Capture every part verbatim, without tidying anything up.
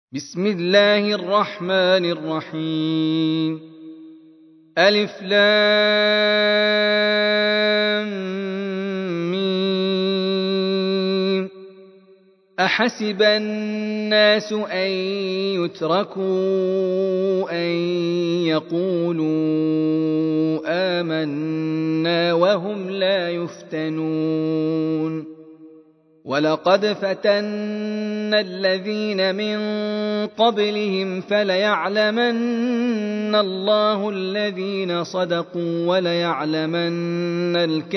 بسم الله الرحمن الرحيم. ألف لام ميم. أحسب الناس أن يتركوا أن يقولوا آمنا وهم لا يفتنون. ولقد فتنا الذين من قبلهم فليعلمن الله الذين صدقوا وليعلمن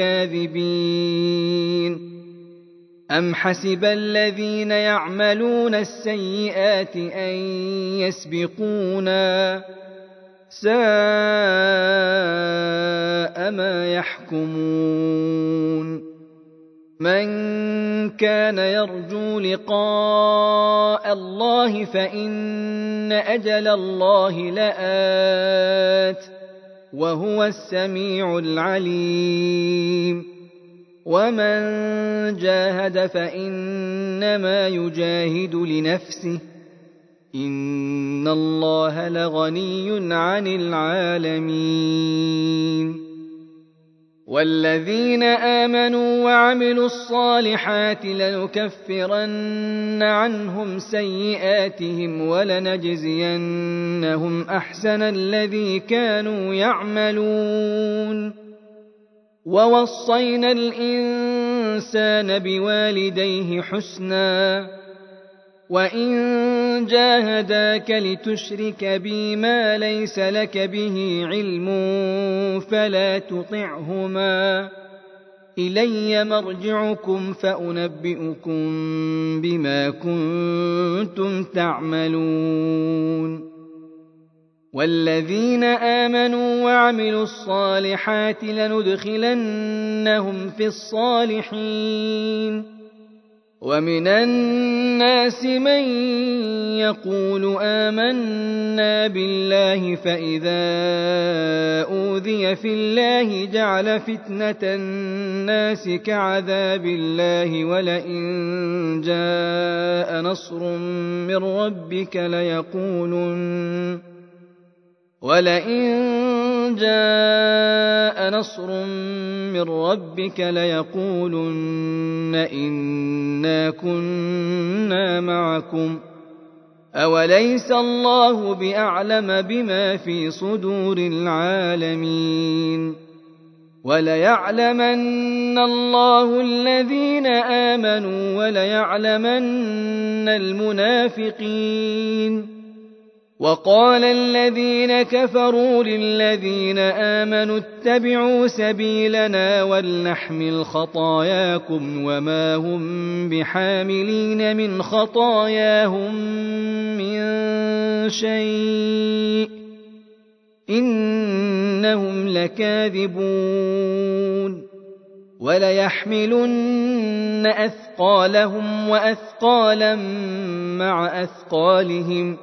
الكاذبين. أم حسب الذين يعملون السيئات أن يسبقونا ساء ما يحكمون. من كان يرجو لقاء الله فإن أجل الله لآت وهو السميع العليم. ومن جاهد فإنما يجاهد لنفسه إن الله لغني عن العالمين. والذين آمنوا وعملوا الصالحات لنكفرن عنهم سيئاتهم ولنجزينهم أحسن الذي كانوا يعملون. ووصينا الإنسان بوالديه حسنا وإن جاهداك لتشرك بي ما ليس لك به علم فلا تطعهما إلي مرجعكم فأنبئكم بما كنتم تعملون. والذين آمنوا وعملوا الصالحات لندخلنهم في الصالحين. ومن الناس من يقول آمنا بالله فإذا أوذي في الله جعل فتنة الناس كعذاب الله ولئن جاء نصر من ربك ليقولن ولئن جاء نصر من ربك ليقولن إنا كنا معكم أوليس الله بأعلم بما في صدور العالمين. وليعلمن الله الذين آمنوا وليعلمن المنافقين. وقال الذين كفروا للذين آمنوا اتبعوا سبيلنا ولنحمل خطاياكم وما هم بحاملين من خطاياهم من شيء إنهم لكاذبون. وليحملن أثقالهم وأثقالا مع أثقالهم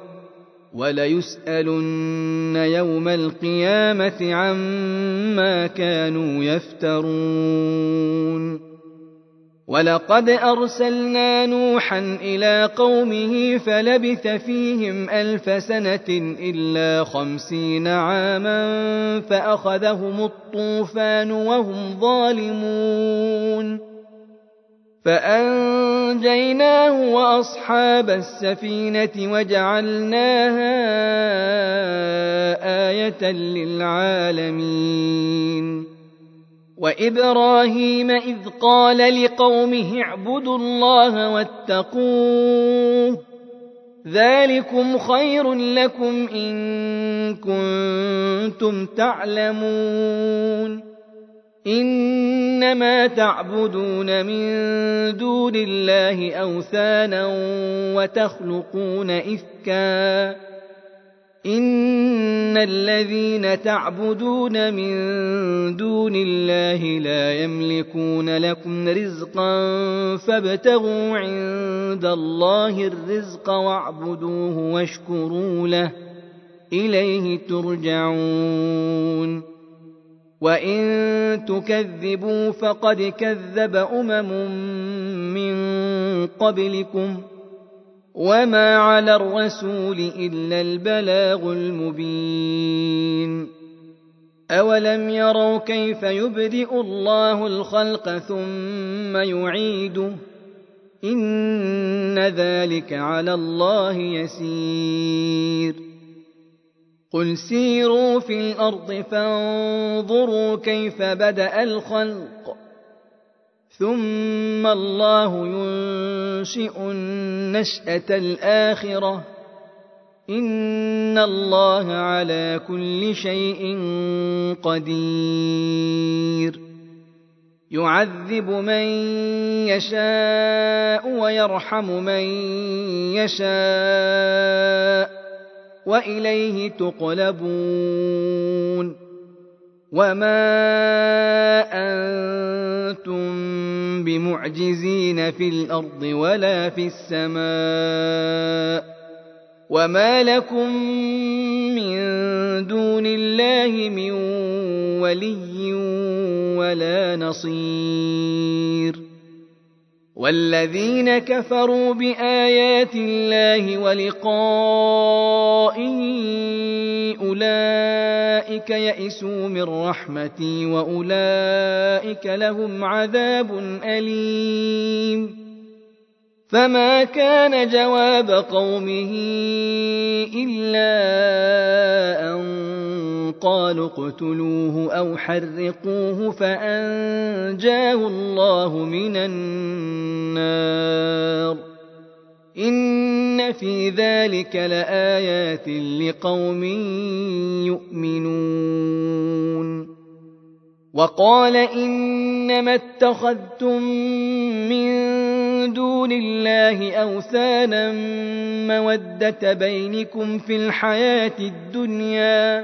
وليسألن يوم القيامة عما كانوا يفترون. ولقد أرسلنا نوحا إلى قومه فلبث فيهم ألف سنة إلا خمسين عاما فأخذهم الطوفان وهم ظالمون فأنجيناه وأصحاب السفينة وجعلناها آية للعالمين. وإبراهيم إذ قال لقومه اعبدوا الله واتقوه ذلكم خير لكم إن كنتم تعلمون. إنما تعبدون من دون الله أوثانا وتخلقون إفكا إن الذين تعبدون من دون الله لا يملكون لكم رزقا فابتغوا عند الله الرزق واعبدوه واشكروا له إليه ترجعون. وإن تكذبوا فقد كذب أمم من قبلكم وما على الرسول إلا البلاغ المبين أولم يروا كيف يبدئ الله الخلق ثم يعيده إن ذلك على الله يسير قل سيروا في الأرض فانظروا كيف بدأ الخلق ثم الله ينشئ النشأة الآخرة إن الله على كل شيء قدير يعذب من يشاء ويرحم من يشاء وإليه تقلبون وما أنتم بمعجزين في الأرض ولا في السماء وما لكم من دون الله من ولي ولا نصير والذين كفروا بآيات الله ولقائه أولئك يئسوا من رحمتي وأولئك لهم عذاب أليم فما كان جواب قومه إلا أن قالوا اقتلوه أو حرقوه فأنجاه الله من النار إن في ذلك لآيات لقوم يؤمنون وقال إنما اتخذتم من دون الله أوثانا مودة بينكم في الحياة الدنيا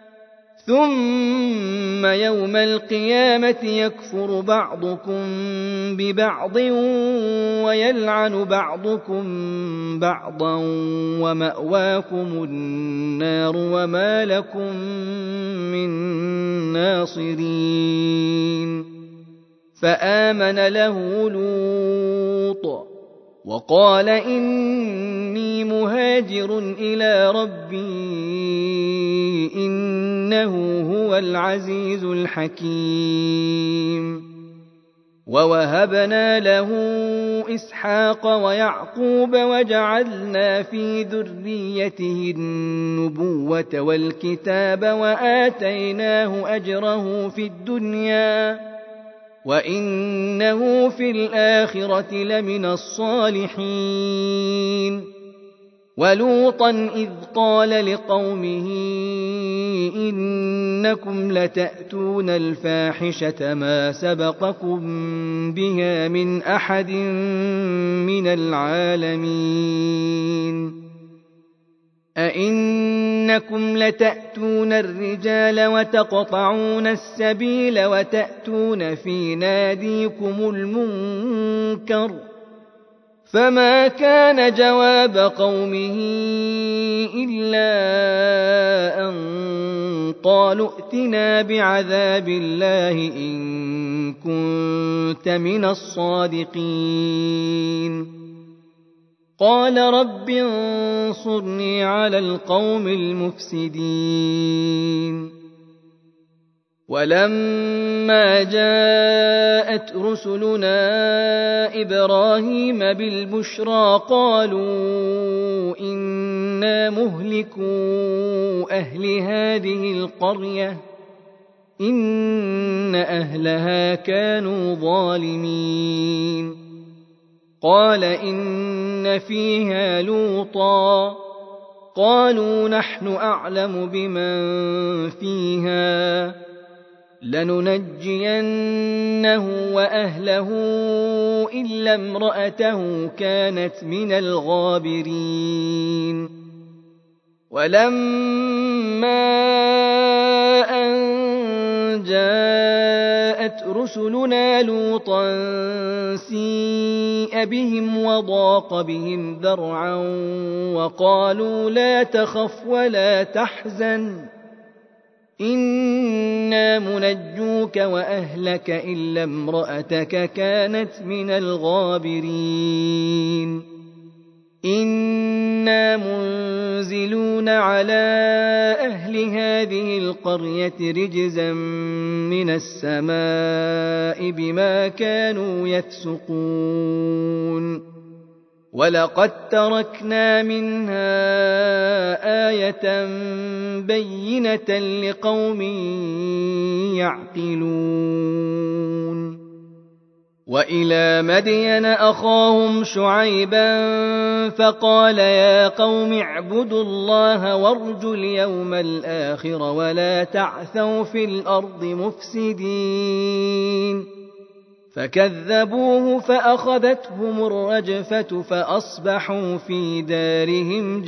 ثم يوم القيامة يكفر بعضكم ببعض ويلعن بعضكم بعضا ومأواكم النار وما لكم من ناصرين فآمن له لوط وقال إني مهاجر إلى ربي إنه هو العزيز الحكيم ووهبنا له إسحاق ويعقوب وجعلنا في ذريته النبوة والكتاب وآتيناه أجره في الدنيا وإنه في الآخرة لمن الصالحين ولوطا إذ قال لقومه إنكم لتأتون الفاحشة ما سبقكم بها من أحد من العالمين أئنكم لتأتون الرجال وتقطعون السبيل وتأتون في ناديكم المنكر فما كان جواب قومه إلا أن قالوا ائتنا بعذاب الله إن كنت من الصادقين قال رب انصرني على القوم المفسدين ولما جاءت رسلنا إبراهيم بالبشرى قالوا إنا مهلكو أهل هذه القرية إن أهلها كانوا ظالمين قال إن فيها لوطا قالوا نحن أعلم بمن فيها لننجينه وأهله إلا امرأته كانت من الغابرين ولما أن جاءت رسلنا لوطا سيء بهم وضاق بهم ذرعا وقالوا لا تخف ولا تحزن إنا منجوك وأهلك إلا امرأتك كانت من الغابرين إنا منزلون على أهل هذه القرية رجزا من السماء بما كانوا يفسقون ولقد تركنا منها آية بينة لقوم يعقلون وإلى مدين أخاهم شعيبا فقال يا قوم اعبدوا الله وارجوا اليوم الآخر ولا تعثوا في الأرض مفسدين فكذبوه فأخذتهم الرجفة فأصبحوا في دارهم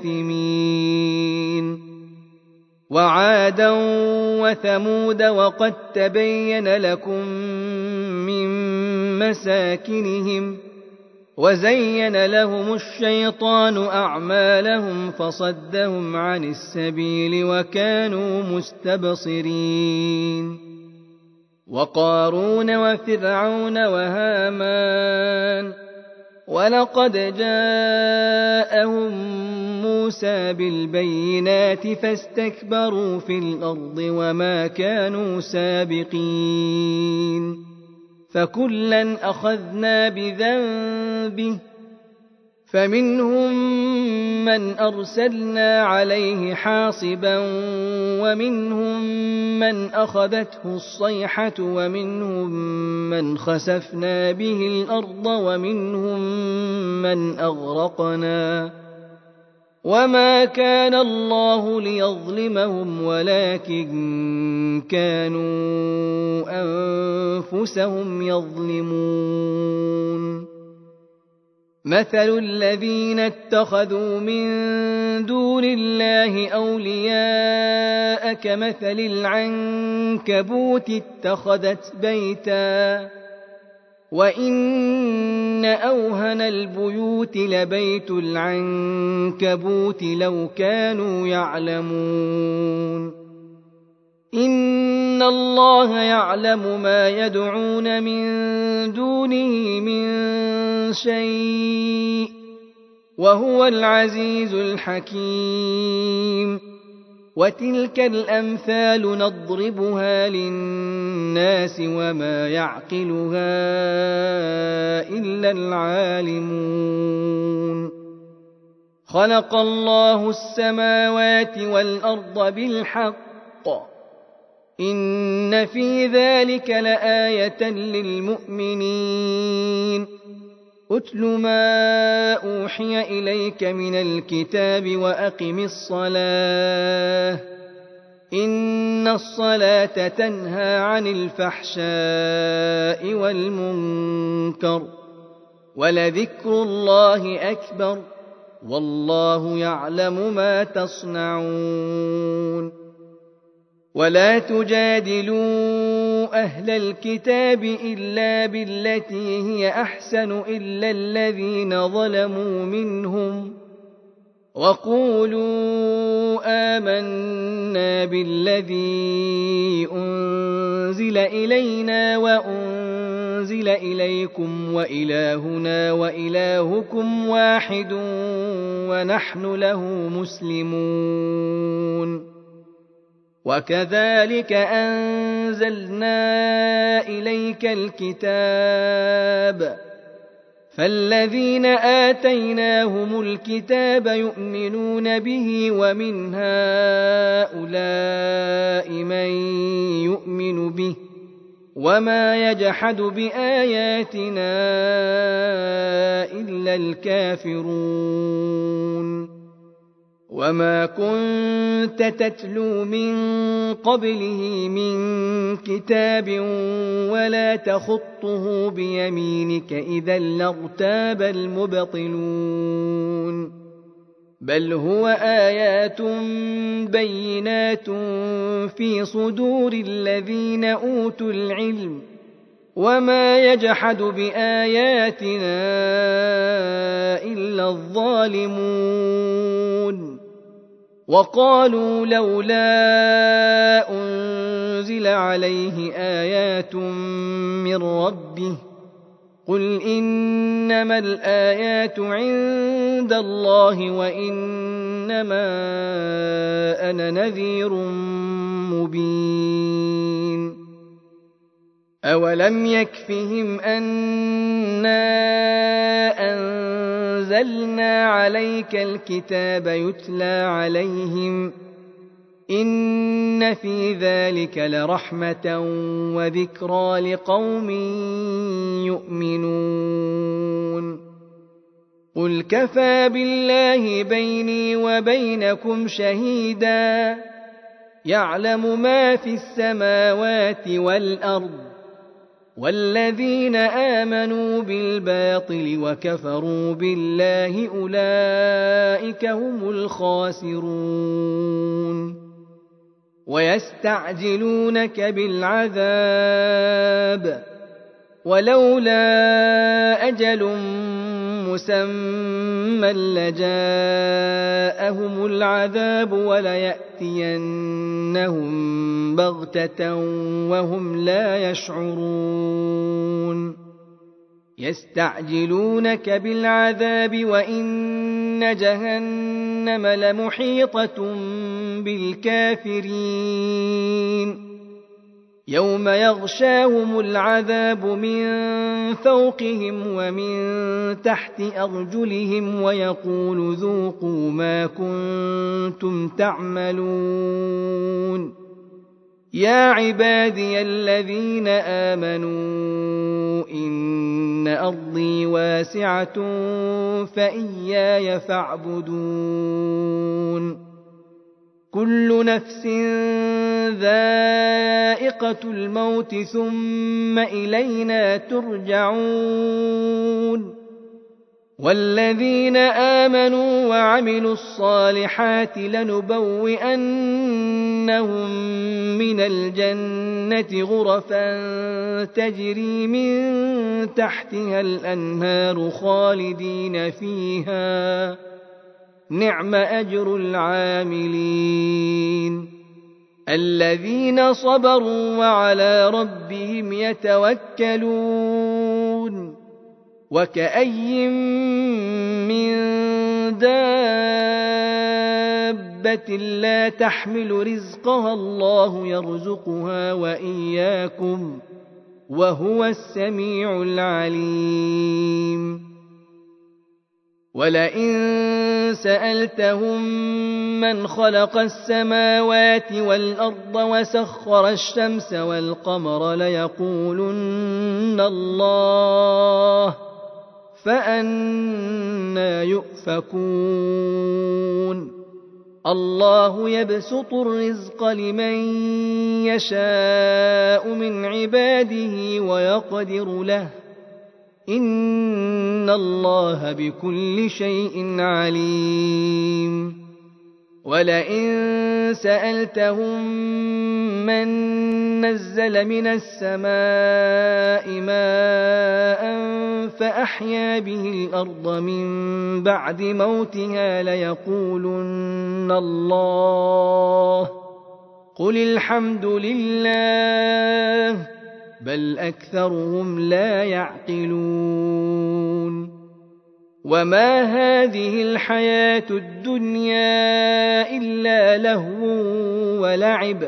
جاثمين وعادا وثمود وقد تبين لكم من مساكنهم وزين لهم الشيطان أعمالهم فصدهم عن السبيل وكانوا مستبصرين وقارون وفرعون وهامان ولقد جاءهم موسى بالبينات فاستكبروا في الأرض وما كانوا سابقين فكلا أخذنا بذنبه فمنهم من أرسلنا عليه حاصبا ومنهم من أخذته الصيحة ومنهم من خسفنا به الأرض ومنهم من أغرقنا وما كان الله ليظلمهم ولكن كانوا أنفسهم يظلمون مثل الذين اتخذوا من دون الله أولياء كمثل العنكبوت اتخذت بيتا وإن أوهن البيوت لبيت العنكبوت لو كانوا يعلمون إن الله يعلم ما يدعون من دونه من شيء وهو العزيز الحكيم وتلك الأمثال نضربها للناس وما يعقلها إلا العالمون خلق الله السماوات والأرض بالحق إن في ذلك لآية للمؤمنين أتل ما أوحي إليك من الكتاب وأقم الصلاة إن الصلاة تنهى عن الفحشاء والمنكر ولذكر الله أكبر والله يعلم ما تصنعون ولا تجادلوا أهل الكتاب إلا بالتي هي أحسن إلا الذين ظلموا منهم وقولوا آمنا بالذي أنزل إلينا وأنزل إليكم وإلهنا وإلهكم واحد ونحن له مسلمون وكذلك أنزلنا إليك الكتاب فالذين آتيناهم الكتاب يؤمنون به ومن هؤلاء من يؤمن به وما يجحد بآياتنا إلا الكافرون وما كنت تتلو من قبله من كتاب ولا تخطه بيمينك إذا لارتاب المبطلون بل هو آيات بينات في صدور الذين أوتوا العلم وما يجحد بآياتنا إلا الظالمون وقالوا لولا أنزل عليه آيات من ربه قل إنما الآيات عند عند الله وإنما أنا نذير مبين أولم يكفهم أنا أنزلنا عليك الكتاب يتلى عليهم إن في ذلك لرحمة وذكرى لقوم يؤمنون قل كفى بالله بيني وبينكم شهيدا يعلم ما في السماوات والأرض والذين آمنوا بالباطل وكفروا بالله أولئك هم الخاسرون ويستعجلونك بالعذاب ولولا أجل مسمى لجاءهم العذاب وليأتينهم بغتة وهم لا يشعرون يستعجلونك بالعذاب وإن جهنم لمحيطة بالكافرين يوم يغشاهم العذاب من فوقهم ومن تحت أرجلهم ويقول ذوقوا ما كنتم تعملون يا عبادي الذين آمنوا إن أرضي واسعة فإياي فاعبدون كل نفس ذائقة الموت ثم إلينا ترجعون والذين آمنوا وعملوا الصالحات لنبوئنهم من الجنة غرفا تجري من تحتها الأنهار خالدين فيها نعم أجر العاملين الذين صبروا وعلى ربهم يتوكلون وكأي من دابة لا تحمل رزقها الله يرزقها وإياكم وهو السميع العليم ولئن سألتهم من خلق السماوات والأرض وسخر الشمس والقمر ليقولن الله فأنى يؤفكون الله يبسط الرزق لمن يشاء من عباده ويقدر له إن الله بكل شيء عليم ولئن سألتهم من نزل من السماء ماء فأحيا به الأرض من بعد موتها ليقولن الله قل الحمد لله بل أكثرهم لا يعقلون وما هذه الحياة الدنيا إلا لهو ولعب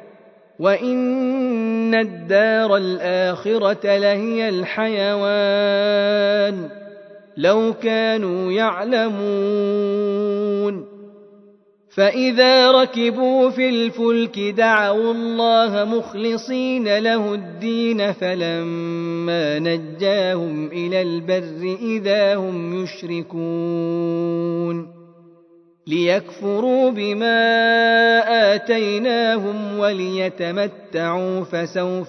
وإن الدار الآخرة لهي الحيوان لو كانوا يعلمون فإذا ركبوا في الفلك دعوا الله مخلصين له الدين فلما نجاهم إلى البر إذا هم يشركون ليكفروا بما آتيناهم وليتمتعوا فسوف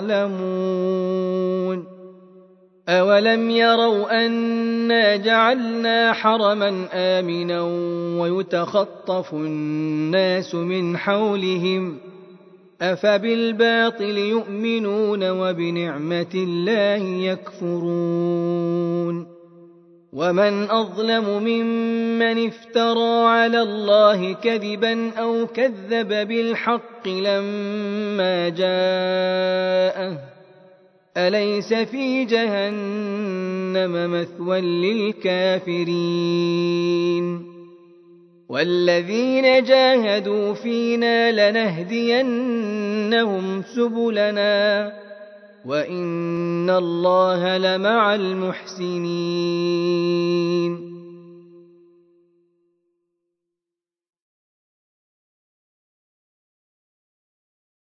يعلمون أولم يروا أنا جعلنا حرما آمنا ويتخطف الناس من حولهم أفبالباطل يؤمنون وبنعمة الله يكفرون ومن أظلم ممن افترى على الله كذبا أو كذب بالحق لما جاءه أليس في جهنم مثوى للكافرين والذين جاهدوا فينا لنهدينهم سبلنا وإن الله لمع المحسنين